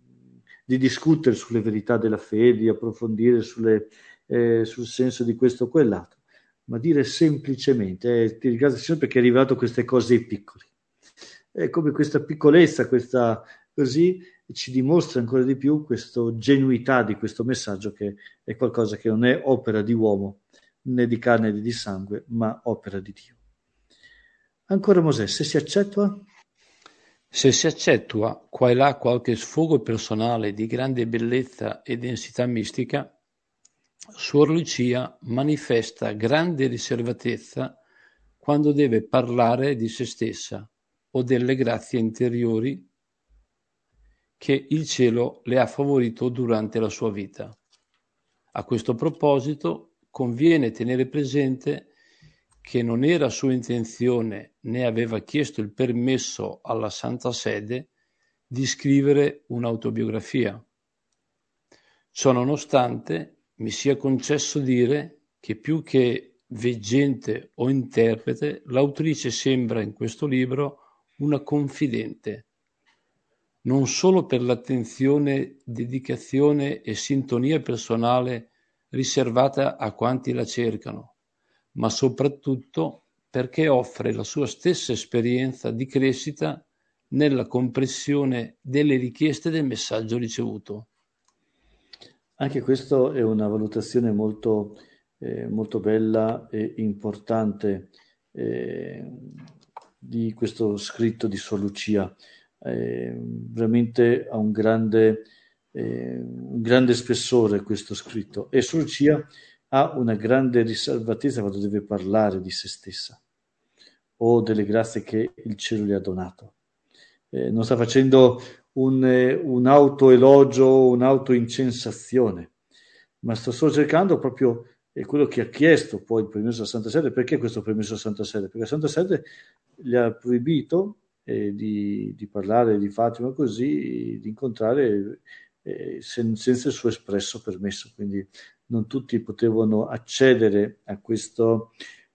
di discutere sulle verità della fede, di approfondire sulle, eh, sul senso di questo o quell'altro, ma dire semplicemente eh, ti ringrazio Signore perché hai rivelato queste cose ai piccoli. È come questa piccolezza, questa così ci dimostra ancora di più questa genuità di questo messaggio, che è qualcosa che non è opera di uomo né di carne né di sangue, ma opera di Dio. Ancora Mosè, se si accettua? Se si accettua qua e là qualche sfogo personale di grande bellezza e densità mistica, Suor Lucia manifesta grande riservatezza quando deve parlare di se stessa o delle grazie interiori che il cielo le ha favorito durante la sua vita. A questo proposito conviene tenere presente che non era sua intenzione né aveva chiesto il permesso alla Santa Sede di scrivere un'autobiografia. Ciononostante mi sia concesso dire che più che veggente o interprete, l'autrice sembra in questo libro una confidente, non solo per l'attenzione, dedicazione e sintonia personale riservata a quanti la cercano, ma soprattutto perché offre la sua stessa esperienza di crescita nella comprensione delle richieste del messaggio ricevuto. Anche questa è una valutazione molto, eh, molto bella e importante eh, di questo scritto di Suor Lucia. Eh, veramente ha un grande, eh, un grande spessore questo scritto, e Suor Lucia ha una grande riservatezza quando deve parlare di se stessa o delle grazie che il cielo le ha donato. Eh, non sta facendo un, eh, un autoelogio, un'autoincensazione, ma sto solo cercando proprio eh, quello che ha chiesto poi il permesso a Santa Sede. Perché questo permesso a Santa Sede? Perché Santa Sede gli ha proibito eh, di, di parlare di Fatima così, di incontrare eh, sen- senza il suo espresso permesso, quindi non tutti potevano accedere a questo,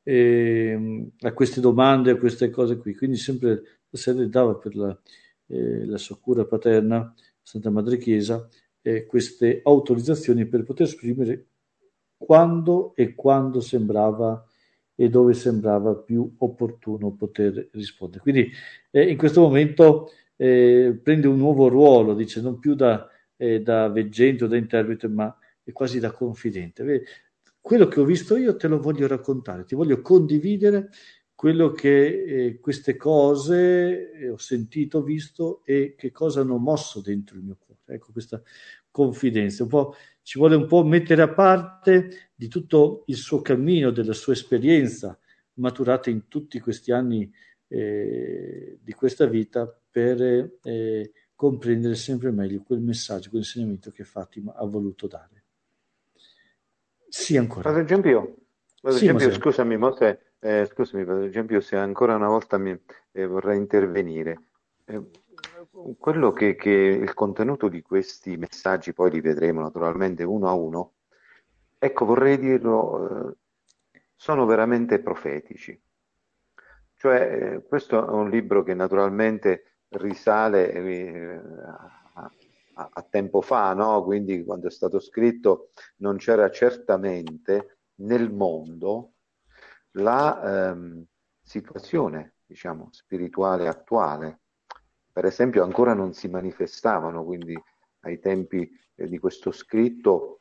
eh, a queste domande, a queste cose qui, quindi sempre la sede dava per la, eh, la sua cura paterna, Santa Madre Chiesa, eh, queste autorizzazioni per poter esprimere quando e quando sembrava e dove sembrava più opportuno poter rispondere. Quindi eh, in questo momento eh, prende un nuovo ruolo, dice, non più da, eh, da veggente o da interprete, ma è quasi da confidente. Vedi? Quello che ho visto io te lo voglio raccontare, ti voglio condividere quello che eh, queste cose eh, ho sentito, visto, e che cosa hanno mosso dentro il mio cuore. Ecco, questa confidenza. Un po', ci vuole un po' mettere a parte di tutto il suo cammino, della sua esperienza maturata in tutti questi anni eh, di questa vita, per eh, comprendere sempre meglio quel messaggio, quell'insegnamento che Fatima ha voluto dare. Sì, ancora. Padre Giampio, Padre Sì, Giampio, Mosè. scusami, Mosè, eh, scusami, Padre Giampio, se ancora una volta mi, eh, vorrei intervenire. Eh, quello che, che il contenuto di questi messaggi, poi li vedremo naturalmente uno a uno, ecco, vorrei dirlo, eh, sono veramente profetici. Cioè, eh, questo è un libro che naturalmente risale eh, a, a- a tempo fa, no? Quindi quando è stato scritto non c'era certamente nel mondo la ehm, situazione, diciamo, spirituale attuale. Per esempio, ancora non si manifestavano, quindi ai tempi eh, di questo scritto,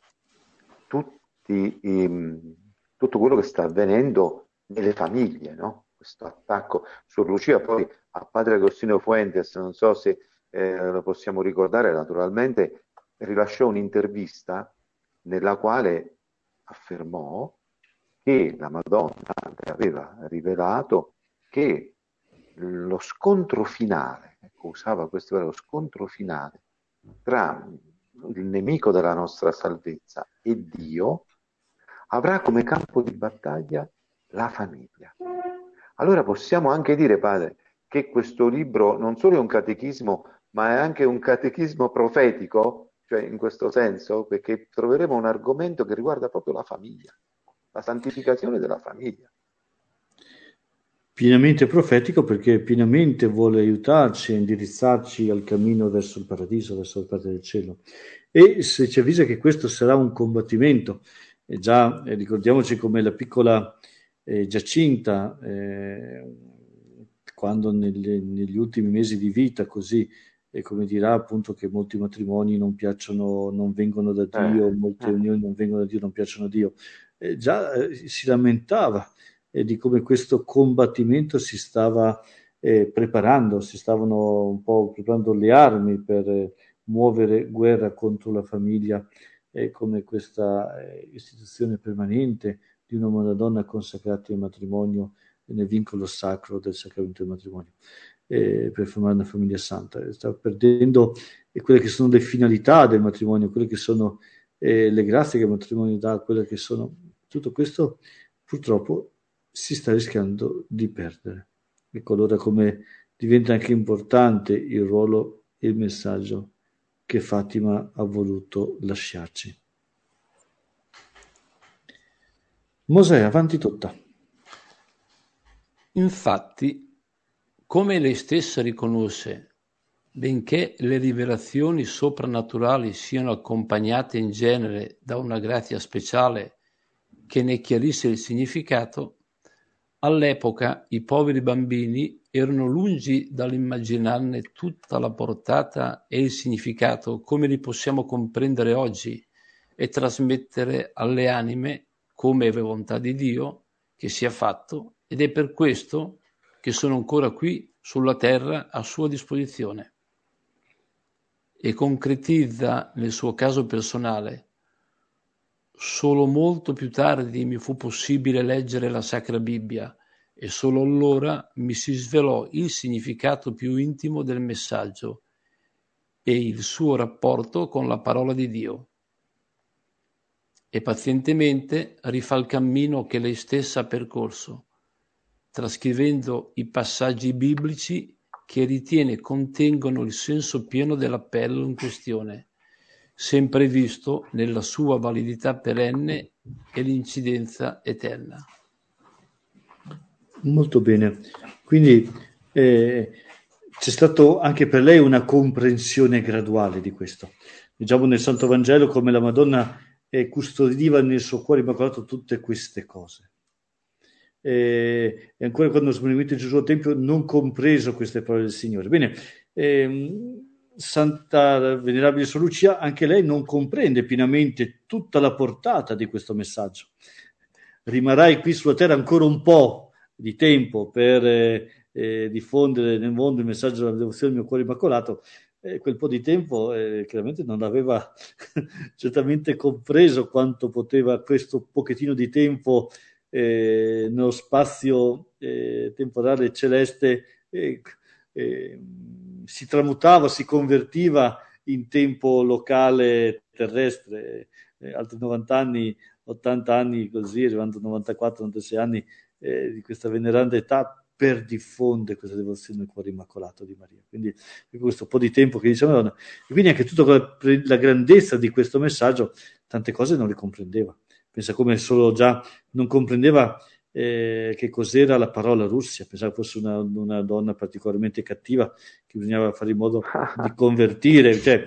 tutti, i- tutto quello che sta avvenendo nelle famiglie, no? Questo attacco su Lucia, poi a padre Agostino Fuentes, non so se eh, lo possiamo ricordare, naturalmente rilasciò un'intervista nella quale affermò che la Madonna le aveva rivelato che lo scontro finale, ecco, usava questo verbo, lo scontro finale tra il nemico della nostra salvezza e Dio avrà come campo di battaglia la famiglia. Allora possiamo anche dire, padre, che questo libro non solo è un catechismo, ma è anche un catechismo profetico, cioè in questo senso, perché troveremo un argomento che riguarda proprio la famiglia, la santificazione della famiglia. Pienamente profetico, perché pienamente vuole aiutarci a indirizzarci al cammino verso il paradiso, verso la parte del cielo. E se ci avvisa che questo sarà un combattimento, e già eh, ricordiamoci come la piccola eh, Giacinta, eh, quando nelle- negli ultimi mesi di vita, così, e come dirà appunto che molti matrimoni non piacciono, non vengono da Dio, Eh, molte eh. unioni non vengono da Dio, non piacciono a Dio, eh, già eh, si lamentava e di come questo combattimento si stava eh, preparando, si stavano un po' preparando le armi per eh, muovere guerra contro la famiglia, eh, come questa eh, istituzione permanente di un uomo e una donna consacrati al matrimonio nel vincolo sacro del sacramento del matrimonio, eh, per formare una famiglia santa. Stava perdendo eh, quelle che sono le finalità del matrimonio, quelle che sono eh, le grazie che il matrimonio dà, quelle che sono tutto questo, purtroppo si sta rischiando di perdere. Ecco allora come diventa anche importante il ruolo e il messaggio che Fatima ha voluto lasciarci. Mosè, avanti tutta. Infatti, Come lei stessa riconosce, benché le rivelazioni soprannaturali siano accompagnate in genere da una grazia speciale che ne chiarisse il significato, all'epoca i poveri bambini erano lungi dall'immaginarne tutta la portata e il significato come li possiamo comprendere oggi e trasmettere alle anime come è volontà di Dio che sia fatto, ed è per questo che sono ancora qui sulla terra a sua disposizione. E concretizza nel suo caso personale: solo molto più tardi mi fu possibile leggere la Sacra Bibbia e solo allora mi si svelò il significato più intimo del messaggio e il suo rapporto con la parola di Dio. E pazientemente rifà il cammino che lei stessa ha percorso, trascrivendo i passaggi biblici che ritiene contengono il senso pieno dell'appello in questione, sempre visto nella sua validità perenne e l'incidenza eterna. Molto bene. Quindi eh, c'è stato anche per lei una comprensione graduale di questo. Leggiamo nel Santo Vangelo come la Madonna eh, custodiva nel suo cuore immacolato tutte queste cose. Eh, e ancora quando smarrimento Gesù al Tempio non compreso queste parole del Signore. Bene, ehm, Santa Venerabile Sor Lucia, anche lei non comprende pienamente tutta la portata di questo messaggio. Rimarrai qui sulla terra ancora un po' di tempo per eh, eh, diffondere nel mondo il messaggio della devozione del mio cuore immacolato. Eh, quel po' di tempo eh, chiaramente non aveva certamente compreso quanto poteva questo pochettino di tempo eh, nello spazio eh, temporale celeste eh, eh, si tramutava, si convertiva in tempo locale terrestre. Eh, altri novanta anni, ottanta anni così, arrivando a novantaquattro novantasei anni eh, di questa veneranda età, per diffondere questa devozione del cuore immacolato di Maria. Quindi questo po' di tempo che diciamo Madonna, e quindi anche tutta la, la grandezza di questo messaggio, tante cose non le comprendeva. Pensa come solo già non comprendeva eh, che cos'era la parola Russia, pensava fosse una, una donna particolarmente cattiva che bisognava fare in modo di convertire, cioè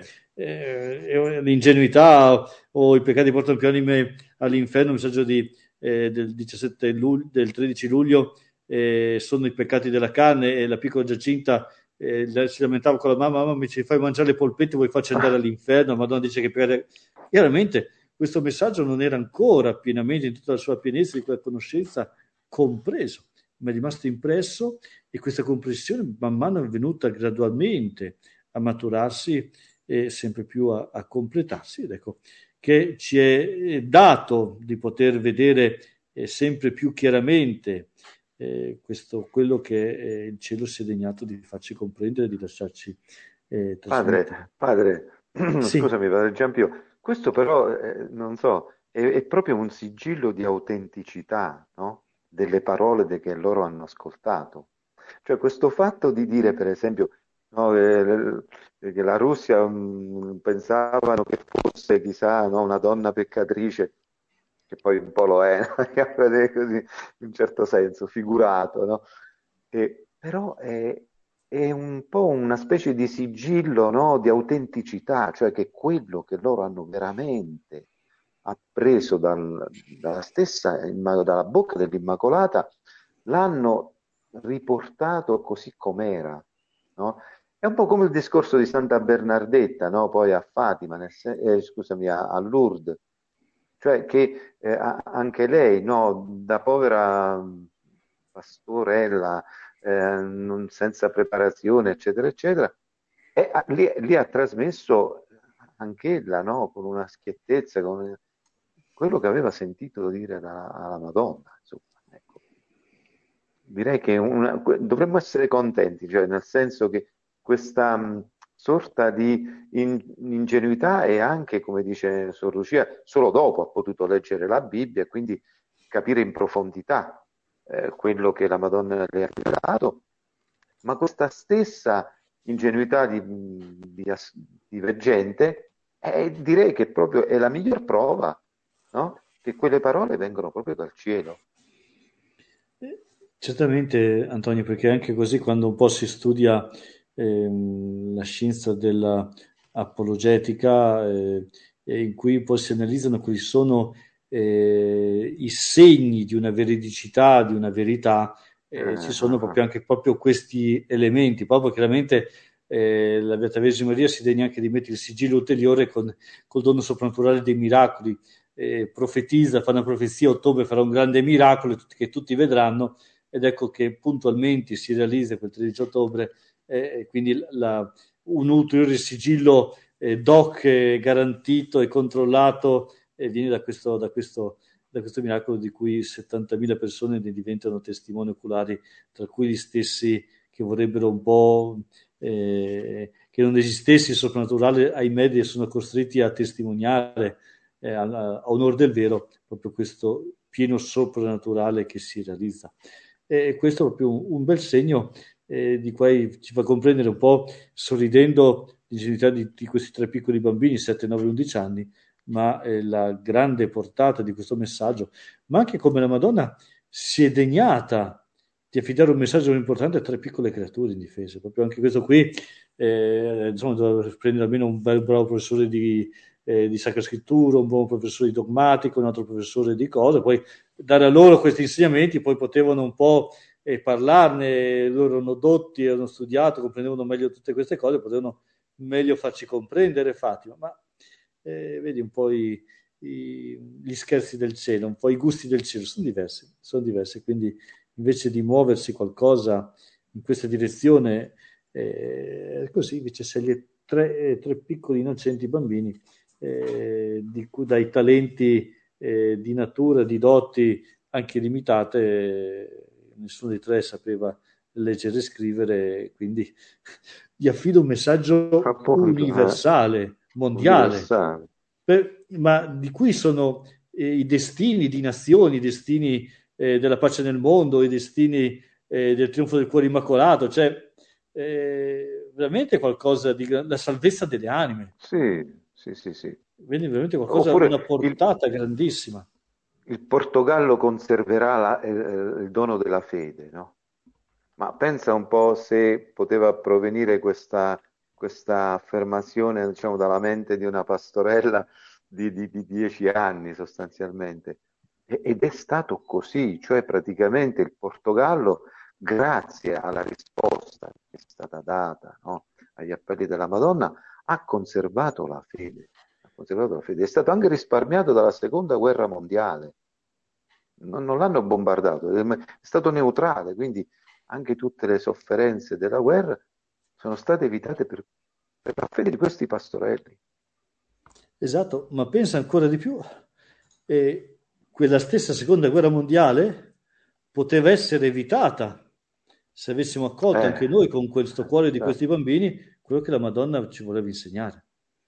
eh, l'ingenuità o i peccati portano più anime all'inferno, il messaggio di, eh, del, diciassette luglio, del tredici luglio, eh, sono i peccati della carne, e la piccola Giacinta eh, si lamentava con la mamma: mamma, mi ci fai mangiare le polpette, vuoi farci andare all'inferno? Madonna dice che peccati... Chiaramente questo messaggio non era ancora pienamente, in tutta la sua pienezza di quella conoscenza, compreso, ma è rimasto impresso, e questa comprensione man mano è venuta gradualmente a maturarsi e sempre più a, a completarsi, ed ecco che ci è dato di poter vedere eh, sempre più chiaramente eh, questo, quello che eh, il cielo si è degnato di farci comprendere, di lasciarci eh, trasmettere. Padre, padre sì. Scusami, padre Giampio, questo però, eh, non so, è, è proprio un sigillo di autenticità, no? Delle parole de che loro hanno ascoltato. Cioè questo fatto di dire, per esempio, no, eh, che la Russia mh, pensavano che fosse, chissà, no, una donna peccatrice, che poi un po' lo è, così, in un certo senso, figurato, no? E, però è, è un po' una specie di sigillo, no, di autenticità, cioè che quello che loro hanno veramente appreso dal, dalla stessa, dalla bocca dell'Immacolata, l'hanno riportato così com'era, no? È un po' come il discorso di Santa Bernardetta, no? Poi a Fatima, nel sen- eh, scusami, a, a Lourdes, cioè che eh, anche lei, no, da povera pastorella, eh, non, senza preparazione, eccetera, eccetera, e a, lì, lì ha trasmesso anch'ella, no, con una schiettezza, con quello che aveva sentito dire alla, alla Madonna, insomma, ecco. Direi che una, dovremmo essere contenti, cioè nel senso che questa mh, sorta di in, ingenuità, e anche, come dice Sor Lucia, solo dopo ha potuto leggere la Bibbia e quindi capire in profondità eh, quello che la Madonna le ha rivelato, ma questa stessa ingenuità di, di, di veggente, eh, direi che proprio è la miglior prova, no? Che quelle parole vengono proprio dal cielo. Certamente, Antonio, perché anche così quando un po' si studia ehm, la scienza dell'apologetica, eh, e in cui poi si analizzano quali sono eh, i segni di una veridicità, di una verità, eh, ci sono proprio anche proprio questi elementi. Proprio chiaramente eh, la Beata Vergine Maria si degna anche di mettere il sigillo ulteriore con, col dono soprannaturale dei miracoli. Eh, profetizza, fa una profezia, a ottobre farà un grande miracolo che tutti vedranno, ed ecco che puntualmente si realizza quel tredici ottobre, eh, quindi la, un ulteriore sigillo eh, doc eh, garantito e controllato eh, viene da questo, da, questo, da questo miracolo di cui settantamila persone ne diventano testimoni oculari, tra cui gli stessi che vorrebbero un po' eh, che non esistesse il soprannaturale, ahimè, e sono costretti a testimoniare eh, a, a onore del vero proprio questo pieno soprannaturale che si realizza. E questo è proprio un, un bel segno eh, di cui ci fa comprendere un po', sorridendo, l'ingenuità di, di questi tre piccoli bambini, sette, nove, undici anni, ma eh, la grande portata di questo messaggio, ma anche come la Madonna si è degnata di affidare un messaggio importante a tre piccole creature indifese. Proprio anche questo qui, eh, insomma, doveva prendere almeno un bel bravo professore di, eh, di Sacra Scrittura, un buon professore di dogmatico, un altro professore di cose, poi dare a loro questi insegnamenti, poi potevano un po' eh, parlarne, loro erano dotti, hanno studiato, comprendevano meglio tutte queste cose, potevano meglio farci comprendere Fatima, ma eh, vedi un po' i, i, gli scherzi del cielo, un po' i gusti del cielo, sono diversi, sono diversi, quindi invece di muoversi qualcosa in questa direzione, eh, così invece sceglie tre, eh, tre piccoli innocenti bambini, eh, di cui dai talenti eh, di natura, di doti anche limitate, eh, nessuno dei tre sapeva leggere e scrivere, quindi gli affido un messaggio Appunto, universale, eh, mondiale, universale. per, ma di cui sono eh, i destini di nazioni, i destini eh, della pace nel mondo, i destini eh, del trionfo del cuore immacolato, cioè eh, veramente qualcosa di la salvezza delle anime, Sì, sì, sì, sì. quindi veramente qualcosa, una Oppure il, portata grandissima. il Portogallo conserverà la- eh, eh, il dono della fede, no? Ma pensa un po' se poteva provenire questa, questa affermazione, diciamo, dalla mente di una pastorella di, di- di dieci anni sostanzialmente. E- ed è stato così, cioè praticamente il Portogallo, grazie alla risposta che è stata data, no, agli appelli della Madonna, ha conservato la fede. Ha conservato la fede. È stato anche risparmiato dalla seconda guerra mondiale. Non, non l'hanno bombardato, è stato neutrale, quindi anche tutte le sofferenze della guerra sono state evitate per, per la fede di questi pastorelli. Esatto, ma pensa ancora di più, eh, quella stessa seconda guerra mondiale poteva essere evitata se avessimo accolto Eh, anche noi con questo cuore di cioè, questi bambini quello che la Madonna ci voleva insegnare.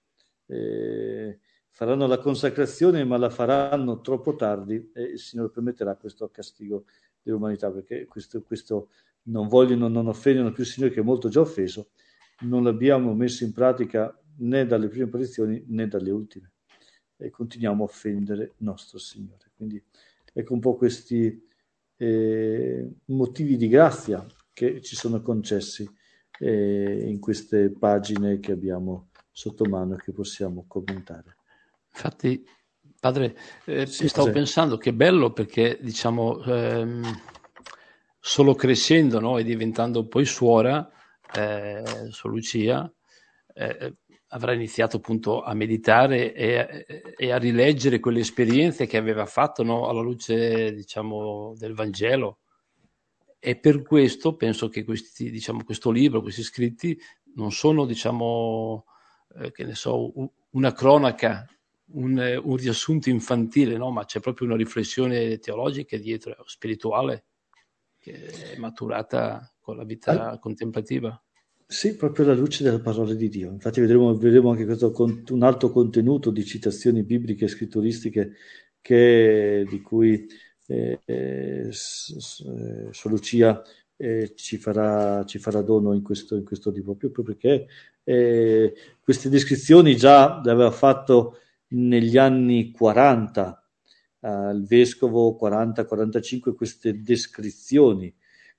Eh, faranno la consacrazione, ma la faranno troppo tardi e il Signore permetterà questo castigo dell'umanità, perché questo, questo non vogliono, non offendono più il Signore, che è molto già offeso, non l'abbiamo messo in pratica né dalle prime apparizioni né dalle ultime, e continuiamo a offendere nostro Signore. Quindi ecco un po' questi eh, motivi di grazia che ci sono concessi eh, in queste pagine che abbiamo sotto mano e che possiamo commentare. Infatti, padre, eh, Sì, stavo sì. pensando che bello perché, diciamo, ehm, solo crescendo, no, e diventando poi suora, eh, Sor Lucia, eh, avrà iniziato appunto a meditare e, e a rileggere quelle esperienze che aveva fatto, no, alla luce, diciamo, del Vangelo. E per questo penso che questi, diciamo, questo libro, questi scritti, non sono, diciamo, eh, che ne so, un, una cronaca, un, un riassunto infantile, no? Ma c'è proprio una riflessione teologica dietro, spirituale, che è maturata con la vita Al- contemplativa. Sì, proprio alla luce della parola di Dio. Infatti vedremo, vedremo anche questo, con- un alto contenuto di citazioni bibliche e scritturistiche che, di cui eh, eh, S- S- eh, Sor Lucia eh, ci farà, ci farà dono in questo, in questo libro, proprio perché eh, queste descrizioni già le aveva fatto negli anni quaranta, eh, il vescovo quaranta quarantacinque, queste descrizioni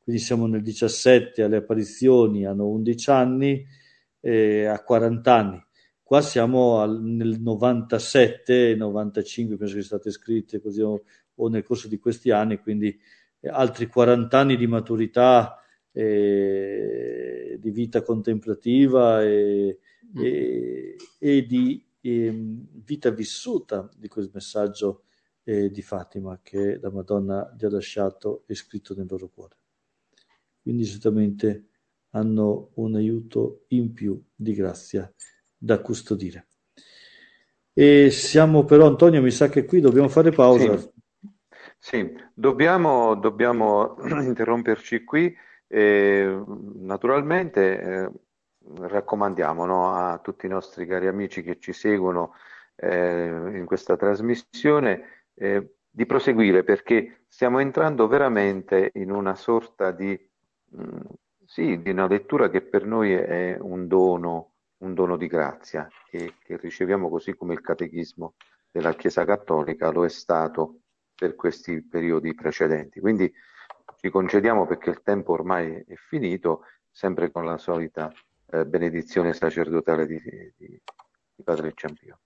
quindi siamo nel diciassette, alle apparizioni hanno undici anni, eh, a quaranta anni. Qua siamo al, nel novantasette, novantacinque, penso che siano state scritte così o, o nel corso di questi anni, quindi eh, altri quaranta anni di maturità, eh, di vita contemplativa e, mm. e, e di e, vita vissuta di quel messaggio eh, di Fatima che la Madonna gli ha lasciato e scritto nel loro cuore. Quindi certamente hanno un aiuto in più di grazia da custodire. E siamo però, Antonio, mi sa che qui dobbiamo fare pausa. Sì, sì. Dobbiamo, dobbiamo interromperci qui. E, naturalmente eh, raccomandiamo, no, a tutti i nostri cari amici che ci seguono eh, in questa trasmissione eh, di proseguire, perché stiamo entrando veramente in una sorta di, mh, sì, di una lettura che per noi è un dono, un dono di grazia che, che riceviamo, così come il catechismo della Chiesa Cattolica lo è stato per questi periodi precedenti. Quindi ci concediamo, perché il tempo ormai è finito, sempre con la solita eh, benedizione sacerdotale di, di, di Padre Ciampio.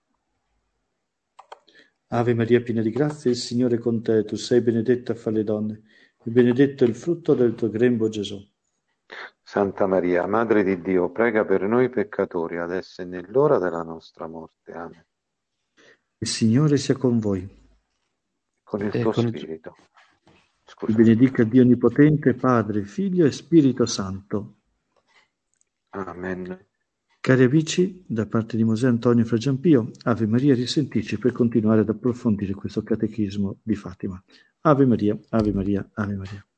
Ave Maria, piena di grazia, il Signore è con te, tu sei benedetta fra le donne, e benedetto è il frutto del tuo grembo, Gesù. Santa Maria, Madre di Dio, prega per noi peccatori, adesso e nell'ora della nostra morte. Amen. Il Signore sia con voi. Con il E tuo con il- spirito. Vi Scusa. benedica Dio Onnipotente, Padre, Figlio e Spirito Santo. Amen. Cari amici, da parte di Mosè Antonio Fra Giampio, Ave Maria, risentirci per continuare ad approfondire questo catechismo di Fatima. Ave Maria, Ave Maria, Ave Maria.